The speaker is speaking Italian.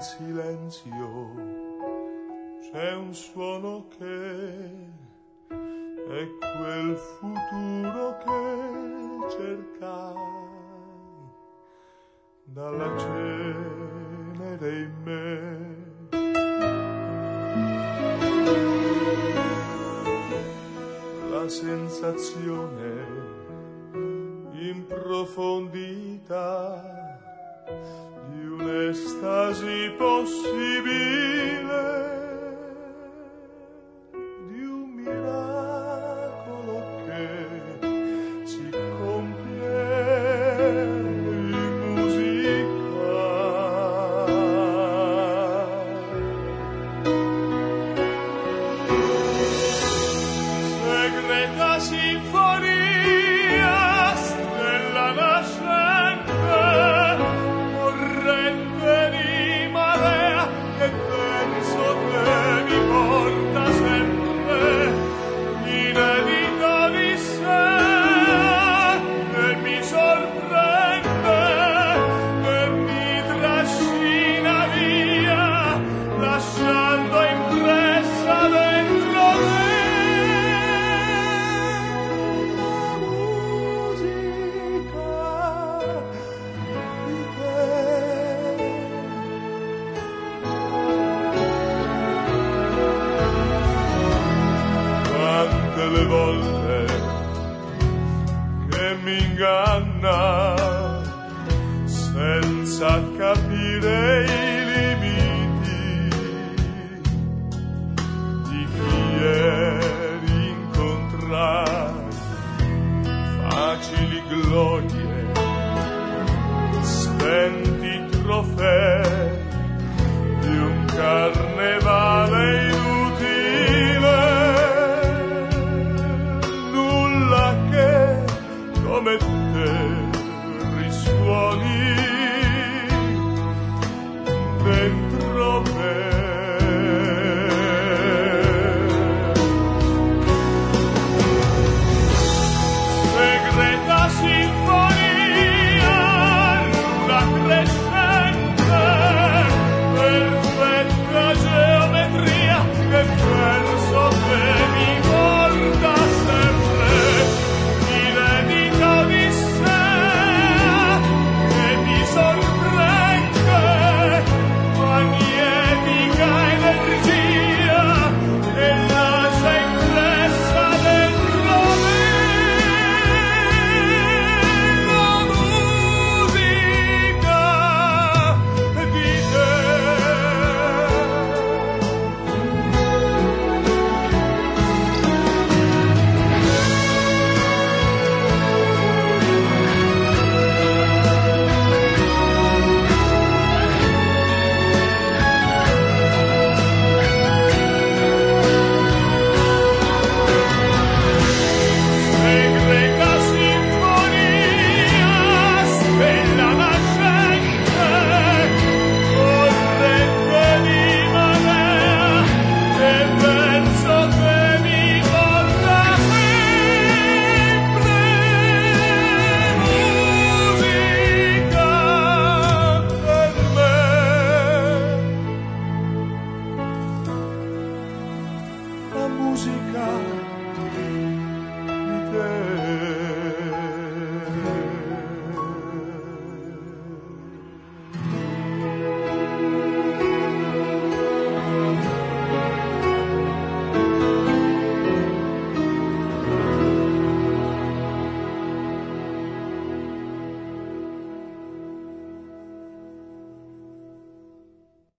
silenzio c'è un suono che è quel futuro che cercai dalla cenere in me. La sensazione in profondità di un'estasi possibile, di un miracolo che si compie in musica. Segreta sinfonia, stella nascente, corrente di marea che penso che mi porta sempre inedito di sé, che mi sorprende, che mi trascina via, lasciando impressa dentro me la musica di te. Quante le volte che mi inganna